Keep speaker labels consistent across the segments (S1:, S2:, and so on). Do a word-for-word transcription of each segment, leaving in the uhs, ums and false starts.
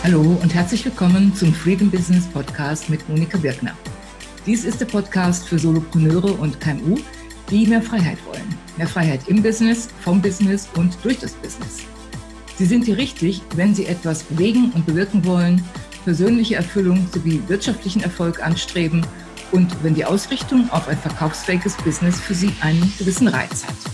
S1: Hallo und herzlich willkommen zum Freedom Business Podcast mit Monika Birkner. Dies ist der Podcast für Solopreneure und K M U, die mehr Freiheit wollen. Mehr Freiheit im Business, vom Business und durch das Business. Sie sind hier richtig, wenn Sie etwas bewegen und bewirken wollen, persönliche Erfüllung sowie wirtschaftlichen Erfolg anstreben und wenn die Ausrichtung auf ein verkaufsfähiges Business für Sie einen gewissen Reiz hat.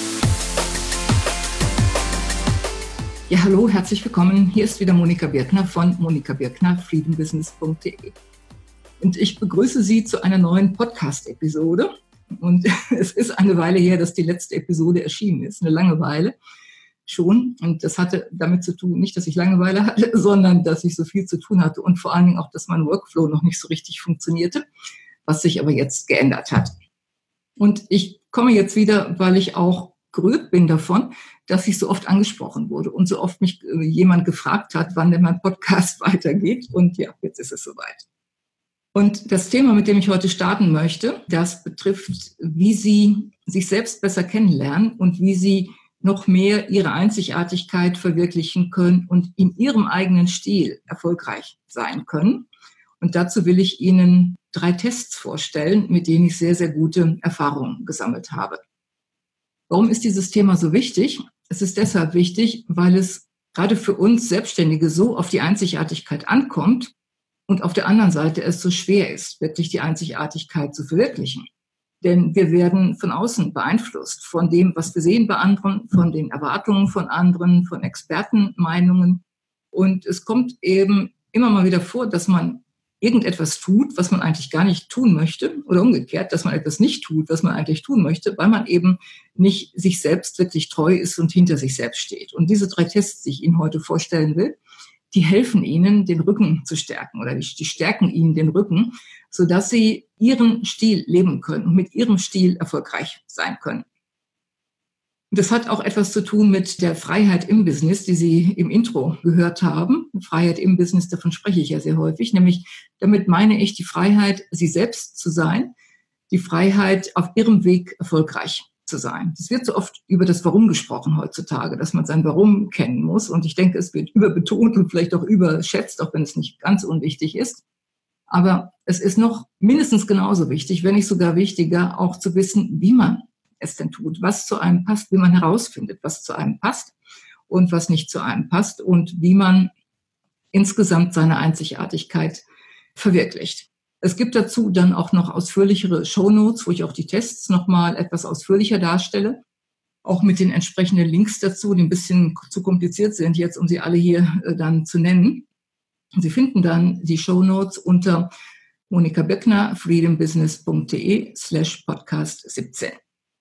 S1: Ja, hallo, herzlich willkommen. Hier ist wieder Monika Birkner von Monika Birkner, freedom business punkt de. Und ich begrüße Sie zu einer neuen Podcast-Episode. Und es ist eine Weile her, dass die letzte Episode erschienen ist, eine lange Weile schon. Und das hatte damit zu tun, nicht, dass ich Langeweile hatte, sondern dass ich so viel zu tun hatte und vor allen Dingen auch, dass mein Workflow noch nicht so richtig funktionierte, was sich aber jetzt geändert hat. Und ich komme jetzt wieder, weil ich auch gerührt bin davon, dass ich so oft angesprochen wurde und so oft mich äh, jemand gefragt hat, wann denn mein Podcast weitergeht. Und ja, jetzt ist es soweit. Und das Thema, mit dem ich heute starten möchte, das betrifft, wie Sie sich selbst besser kennenlernen und wie Sie noch mehr Ihre Einzigartigkeit verwirklichen können und in Ihrem eigenen Stil erfolgreich sein können. Und dazu will ich Ihnen drei Tests vorstellen, mit denen ich sehr, sehr gute Erfahrungen gesammelt habe. Warum ist dieses Thema so wichtig? Es ist deshalb wichtig, weil es gerade für uns Selbstständige so auf die Einzigartigkeit ankommt und auf der anderen Seite es so schwer ist, wirklich die Einzigartigkeit zu verwirklichen. Denn wir werden von außen beeinflusst, von dem, was wir sehen bei anderen, von den Erwartungen von anderen, von Expertenmeinungen. Und es kommt eben immer mal wieder vor, dass man irgendetwas tut, was man eigentlich gar nicht tun möchte, oder umgekehrt, dass man etwas nicht tut, was man eigentlich tun möchte, weil man eben nicht sich selbst wirklich treu ist und hinter sich selbst steht. Und diese drei Tests, die ich Ihnen heute vorstellen will, die helfen Ihnen, den Rücken zu stärken oder die, die stärken Ihnen den Rücken, sodass Sie Ihren Stil leben können und mit Ihrem Stil erfolgreich sein können. Das hat auch etwas zu tun mit der Freiheit im Business, die Sie im Intro gehört haben. Freiheit im Business, davon spreche ich ja sehr häufig. Nämlich, damit meine ich die Freiheit, Sie selbst zu sein, die Freiheit, auf Ihrem Weg erfolgreich zu sein. Es wird so oft über das Warum gesprochen heutzutage, dass man sein Warum kennen muss. Und ich denke, es wird überbetont und vielleicht auch überschätzt, auch wenn es nicht ganz unwichtig ist. Aber es ist noch mindestens genauso wichtig, wenn nicht sogar wichtiger, auch zu wissen, wie man es denn tut, was zu einem passt, wie man herausfindet, was zu einem passt und was nicht zu einem passt und wie man insgesamt seine Einzigartigkeit verwirklicht. Es gibt dazu dann auch noch ausführlichere Shownotes, wo ich auch die Tests nochmal etwas ausführlicher darstelle, auch mit den entsprechenden Links dazu, die ein bisschen zu kompliziert sind jetzt, um sie alle hier äh, dann zu nennen. Und Sie finden dann die Shownotes unter Monika Birkner, freedom business punkt de slash podcast siebzehn.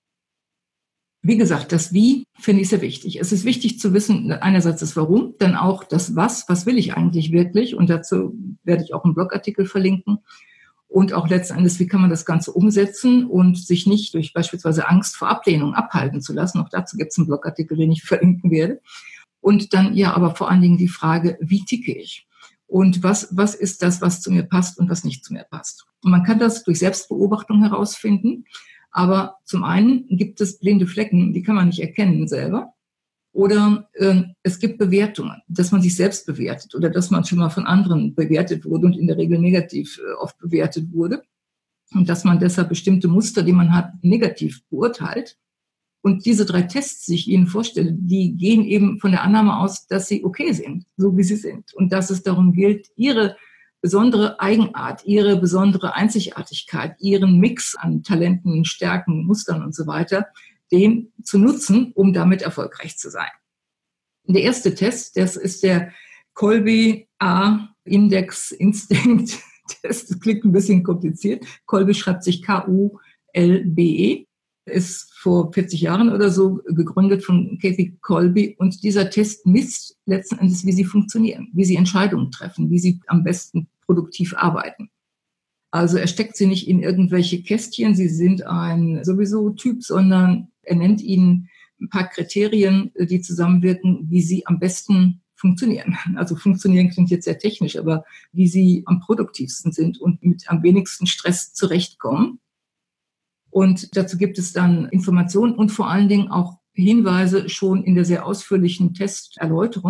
S1: Wie gesagt, das Wie finde ich sehr wichtig. Es ist wichtig zu wissen, einerseits das Warum, dann auch das Was, was will ich eigentlich wirklich? Und dazu werde ich auch einen Blogartikel verlinken. Und auch letzten Endes, wie kann man das Ganze umsetzen und sich nicht durch beispielsweise Angst vor Ablehnung abhalten zu lassen. Auch dazu gibt es einen Blogartikel, den ich verlinken werde. Und dann, ja, aber vor allen Dingen die Frage, wie ticke ich? Und was, was ist das, was zu mir passt und was nicht zu mir passt? Und man kann das durch Selbstbeobachtung herausfinden. Aber zum einen gibt es blinde Flecken, die kann man nicht erkennen selber. Oder äh, es gibt Bewertungen, dass man sich selbst bewertet oder dass man schon mal von anderen bewertet wurde und in der Regel negativ äh, oft bewertet wurde. Und dass man deshalb bestimmte Muster, die man hat, negativ beurteilt. Und diese drei Tests, die ich Ihnen vorstelle, die gehen eben von der Annahme aus, dass sie okay sind, so wie sie sind. Und dass es darum gilt, Ihre besondere Eigenart, Ihre besondere Einzigartigkeit, Ihren Mix an Talenten, Stärken, Mustern und so weiter, den zu nutzen, um damit erfolgreich zu sein. Der erste Test, das ist der Kolbe A Index Instinct Test. Das klingt ein bisschen kompliziert. Kolbe schreibt sich K U L B E. Ist vor vierzig Jahren oder so gegründet von Kathy Kolbe. Und dieser Test misst letzten Endes, wie sie funktionieren, wie sie Entscheidungen treffen, wie sie am besten produktiv arbeiten. Also er steckt sie nicht in irgendwelche Kästchen, sie sind ein sowieso Typ, sondern er nennt ihnen ein paar Kriterien, die zusammenwirken, wie sie am besten funktionieren. Also funktionieren klingt jetzt sehr technisch, aber wie sie am produktivsten sind und mit am wenigsten Stress zurechtkommen. Und dazu gibt es dann Informationen und vor allen Dingen auch Hinweise schon in der sehr ausführlichen Testerläuterung,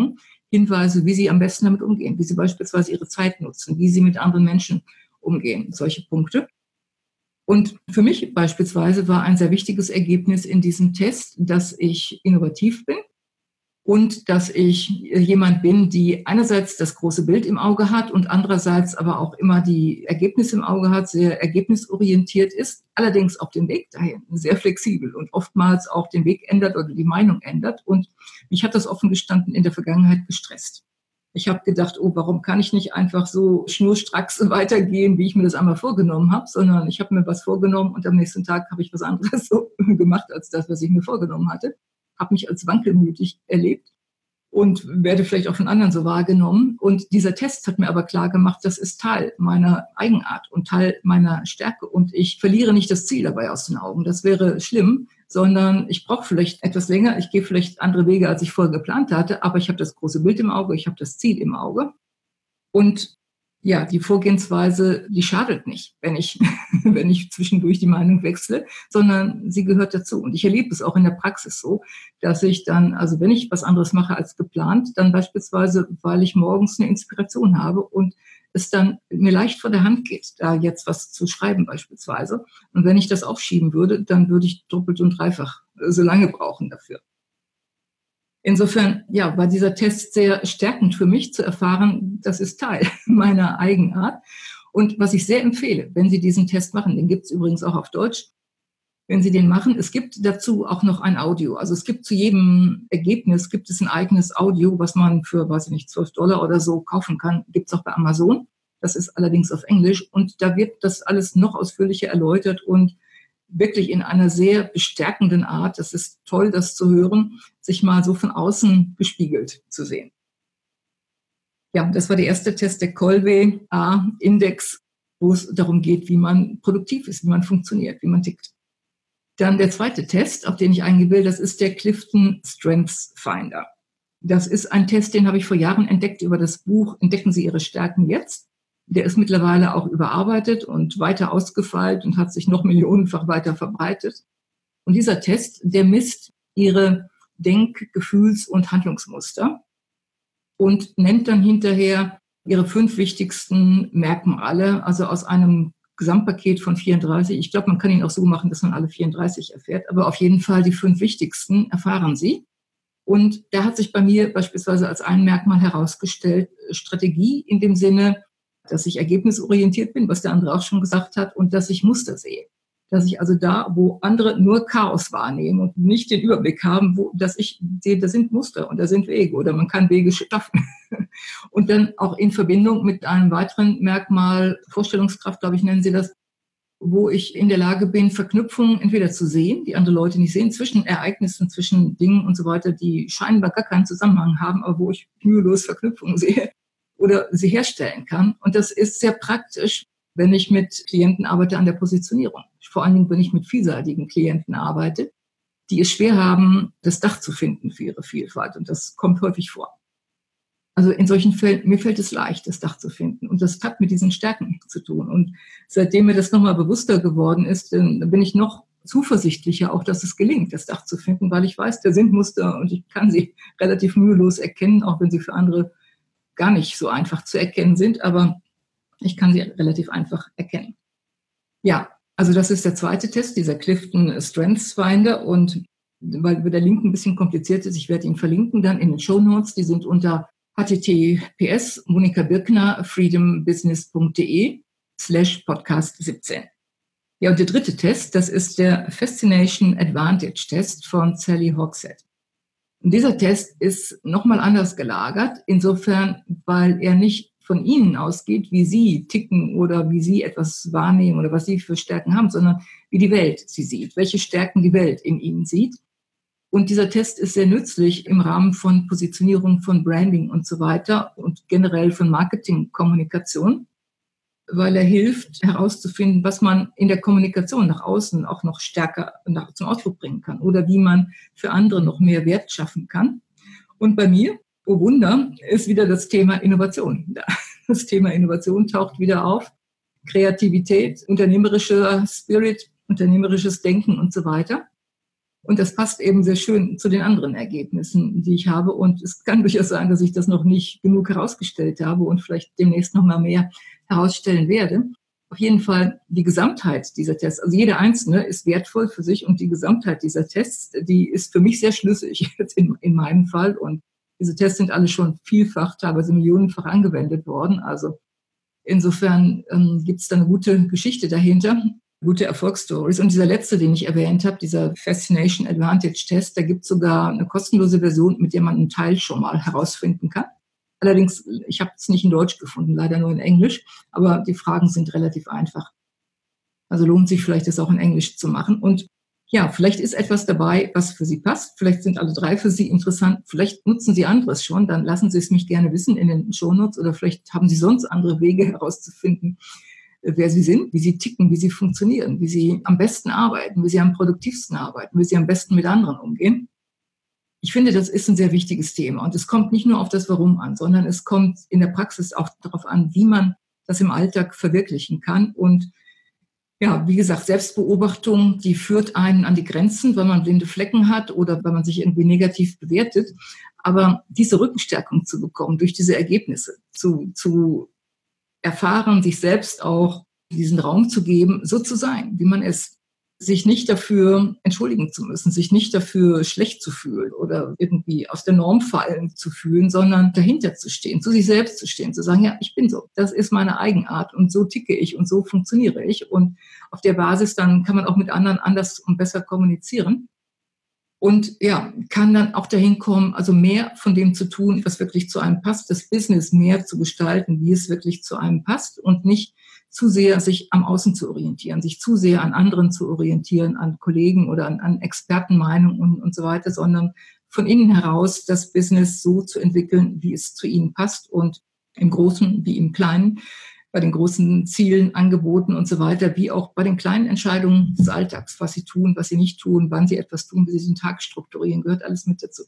S1: Hinweise, wie sie am besten damit umgehen, wie sie beispielsweise ihre Zeit nutzen, wie sie mit anderen Menschen umgehen, solche Punkte. Und für mich beispielsweise war ein sehr wichtiges Ergebnis in diesem Test, dass ich innovativ bin und dass ich jemand bin, die einerseits das große Bild im Auge hat und andererseits aber auch immer die Ergebnisse im Auge hat, sehr ergebnisorientiert ist, allerdings auf dem Weg dahin sehr flexibel und oftmals auch den Weg ändert oder die Meinung ändert. Und mich hat das offen gestanden in der Vergangenheit gestresst. Ich habe gedacht, oh, warum kann ich nicht einfach so schnurstracks weitergehen, wie ich mir das einmal vorgenommen habe, sondern ich habe mir was vorgenommen und am nächsten Tag habe ich was anderes so gemacht als das, was ich mir vorgenommen hatte. Habe mich als wankelmütig erlebt und werde vielleicht auch von anderen so wahrgenommen. Und dieser Test hat mir aber klar gemacht, das ist Teil meiner Eigenart und Teil meiner Stärke. Und ich verliere nicht das Ziel dabei aus den Augen. Das wäre schlimm, sondern ich brauche vielleicht etwas länger. Ich gehe vielleicht andere Wege, als ich vorher geplant hatte. Aber ich habe das große Bild im Auge, ich habe das Ziel im Auge. Und ja, die Vorgehensweise, die schadet nicht, wenn ich, wenn ich zwischendurch die Meinung wechsle, sondern sie gehört dazu. Und ich erlebe es auch in der Praxis so, dass ich dann, also wenn ich was anderes mache als geplant, dann beispielsweise, weil ich morgens eine Inspiration habe und es dann mir leicht vor der Hand geht, da jetzt was zu schreiben beispielsweise. Und wenn ich das aufschieben würde, dann würde ich doppelt und dreifach so lange brauchen dafür. Insofern, ja, war dieser Test sehr stärkend für mich zu erfahren, das ist Teil meiner Eigenart. Und was ich sehr empfehle, wenn Sie diesen Test machen, den gibt es übrigens auch auf Deutsch, wenn Sie den machen, es gibt dazu auch noch ein Audio. Also es gibt zu jedem Ergebnis, gibt es ein eigenes Audio, was man für, weiß ich nicht, zwölf Dollar oder so kaufen kann. Gibt es auch bei Amazon. Das ist allerdings auf Englisch. Und da wird das alles noch ausführlicher erläutert und wirklich in einer sehr bestärkenden Art. Das ist toll, das zu hören, sich mal so von außen gespiegelt zu sehen. Ja, das war der erste Test, der Kolbe-A-Index, wo es darum geht, wie man produktiv ist, wie man funktioniert, wie man tickt. Dann der zweite Test, auf den ich eingehen will, das ist der Clifton Strengths Finder. Das ist ein Test, den habe ich vor Jahren entdeckt über das Buch Entdecken Sie Ihre Stärken jetzt. Der ist mittlerweile auch überarbeitet und weiter ausgefeilt und hat sich noch millionenfach weiter verbreitet. Und dieser Test, der misst Ihre Denk-, Gefühls- und Handlungsmuster und nennt dann hinterher Ihre fünf wichtigsten Merkmale, also aus einem Gesamtpaket von vierunddreißig. Ich glaube, man kann ihn auch so machen, dass man alle vierunddreißig erfährt, aber auf jeden Fall die fünf wichtigsten erfahren Sie. Und da hat sich bei mir beispielsweise als ein Merkmal herausgestellt, Strategie in dem Sinne, dass ich ergebnisorientiert bin, was der andere auch schon gesagt hat, und dass ich Muster sehe. Dass ich also da, wo andere nur Chaos wahrnehmen und nicht den Überblick haben, wo, dass ich sehe, da sind Muster und da sind Wege oder man kann Wege schaffen. Und dann auch in Verbindung mit einem weiteren Merkmal, Vorstellungskraft, glaube ich, nennen Sie das, wo ich in der Lage bin, Verknüpfungen entweder zu sehen, die andere Leute nicht sehen, zwischen Ereignissen, zwischen Dingen und so weiter, die scheinbar gar keinen Zusammenhang haben, aber wo ich mühelos Verknüpfungen sehe oder sie herstellen kann. Und das ist sehr praktisch, wenn ich mit Klienten arbeite an der Positionierung. Vor allen Dingen, wenn ich mit vielseitigen Klienten arbeite, die es schwer haben, das Dach zu finden für ihre Vielfalt. Und das kommt häufig vor. Also in solchen Fällen, mir fällt es leicht, das Dach zu finden. Und das hat mit diesen Stärken zu tun. Und seitdem mir das nochmal bewusster geworden ist, dann bin ich noch zuversichtlicher, auch dass es gelingt, das Dach zu finden, weil ich weiß, da sind Muster und ich kann sie relativ mühelos erkennen, auch wenn sie für andere gar nicht so einfach zu erkennen sind. Aber ich kann sie relativ einfach erkennen. Ja, also das ist der zweite Test, dieser Clifton Strengths Finder. Und weil der Link ein bisschen kompliziert ist, ich werde ihn verlinken dann in den Shownotes. Die sind unter h t t p s Monika Birkner freedombusiness.de slash podcast siebzehn. Ja, und der dritte Test, das ist der Fascination Advantage Test von Sally Hogshead. Und dieser Test ist nochmal anders gelagert, insofern, weil er nicht von Ihnen ausgeht, wie Sie ticken oder wie Sie etwas wahrnehmen oder was Sie für Stärken haben, sondern wie die Welt Sie sieht, welche Stärken die Welt in Ihnen sieht. Und dieser Test ist sehr nützlich im Rahmen von Positionierung, von Branding und so weiter und generell von Marketingkommunikation, weil er hilft herauszufinden, was man in der Kommunikation nach außen auch noch stärker nach, zum Ausdruck bringen kann oder wie man für andere noch mehr Wert schaffen kann. Und bei mir, oh Wunder, ist wieder das Thema Innovation. Das Thema Innovation taucht wieder auf. Kreativität, unternehmerischer Spirit, unternehmerisches Denken und so weiter. Und das passt eben sehr schön zu den anderen Ergebnissen, die ich habe. Und es kann durchaus sein, dass ich das noch nicht genug herausgestellt habe und vielleicht demnächst noch mal mehr herausstellen werde. Auf jeden Fall die Gesamtheit dieser Tests, also jeder einzelne ist wertvoll für sich und die Gesamtheit dieser Tests, die ist für mich sehr schlüssig jetzt in, in meinem Fall. Und diese Tests sind alle schon vielfach, teilweise millionenfach angewendet worden. Also insofern ähm, gibt es da eine gute Geschichte dahinter. Gute Erfolgsstories. Und dieser letzte, den ich erwähnt habe, dieser Fascination Advantage Test, da gibt es sogar eine kostenlose Version, mit der man einen Teil schon mal herausfinden kann. Allerdings, ich habe es nicht in Deutsch gefunden, leider nur in Englisch, aber die Fragen sind relativ einfach. Also lohnt sich vielleicht, das auch in Englisch zu machen. Und ja, vielleicht ist etwas dabei, was für Sie passt. Vielleicht sind alle drei für Sie interessant. Vielleicht nutzen Sie anderes schon. Dann lassen Sie es mich gerne wissen in den Shownotes oder vielleicht haben Sie sonst andere Wege herauszufinden, wer Sie sind, wie Sie ticken, wie Sie funktionieren, wie Sie am besten arbeiten, wie Sie am produktivsten arbeiten, wie Sie am besten mit anderen umgehen. Ich finde, das ist ein sehr wichtiges Thema und es kommt nicht nur auf das Warum an, sondern es kommt in der Praxis auch darauf an, wie man das im Alltag verwirklichen kann. Und ja, wie gesagt, Selbstbeobachtung, die führt einen an die Grenzen, weil man blinde Flecken hat oder weil man sich irgendwie negativ bewertet. Aber diese Rückenstärkung zu bekommen durch diese Ergebnisse, zu, zu erfahren, sich selbst auch diesen Raum zu geben, so zu sein, wie man ist, sich nicht dafür entschuldigen zu müssen, sich nicht dafür schlecht zu fühlen oder irgendwie aus der Norm fallen zu fühlen, sondern dahinter zu stehen, zu sich selbst zu stehen, zu sagen, ja, ich bin so, das ist meine Eigenart und so ticke ich und so funktioniere ich. Und auf der Basis dann kann man auch mit anderen anders und besser kommunizieren. Und ja, kann dann auch dahin kommen, also mehr von dem zu tun, was wirklich zu einem passt, das Business mehr zu gestalten, wie es wirklich zu einem passt und nicht zu sehr sich am Außen zu orientieren, sich zu sehr an anderen zu orientieren, an Kollegen oder an, an Expertenmeinungen und, und so weiter, sondern von innen heraus das Business so zu entwickeln, wie es zu ihnen passt und im Großen wie im Kleinen, bei den großen Zielen, Angeboten und so weiter, wie auch bei den kleinen Entscheidungen des Alltags, was sie tun, was sie nicht tun, wann sie etwas tun, wie sie den Tag strukturieren, gehört alles mit dazu.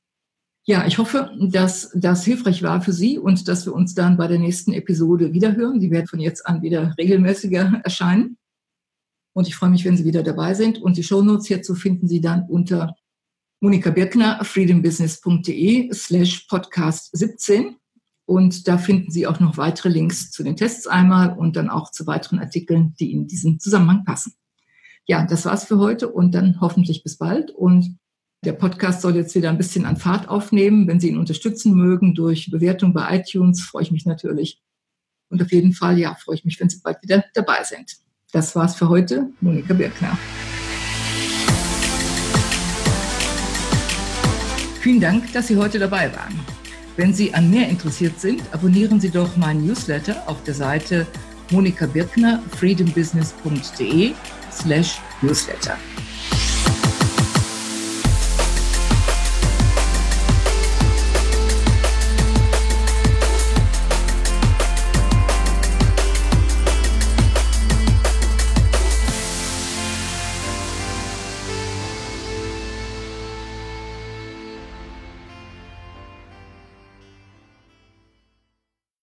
S1: Ja, ich hoffe, dass das hilfreich war für Sie und dass wir uns dann bei der nächsten Episode wiederhören. Die wird von jetzt an wieder regelmäßiger erscheinen. Und ich freue mich, wenn Sie wieder dabei sind. Und die Shownotes hierzu finden Sie dann unter Monika Birkner, freedombusiness.de slash podcast 17. Und da finden Sie auch noch weitere Links zu den Tests einmal und dann auch zu weiteren Artikeln, die in diesen Zusammenhang passen. Ja, das war's für heute und dann hoffentlich bis bald. Und der Podcast soll jetzt wieder ein bisschen an Fahrt aufnehmen. Wenn Sie ihn unterstützen mögen durch Bewertung bei iTunes, freue ich mich natürlich. Und auf jeden Fall, ja, freue ich mich, wenn Sie bald wieder dabei sind. Das war's für heute. Monika Birkner. Vielen Dank, dass Sie heute dabei waren. Wenn Sie an mehr interessiert sind, abonnieren Sie doch meinen Newsletter auf der Seite monikabirkner, freedombusiness.de slash newsletter.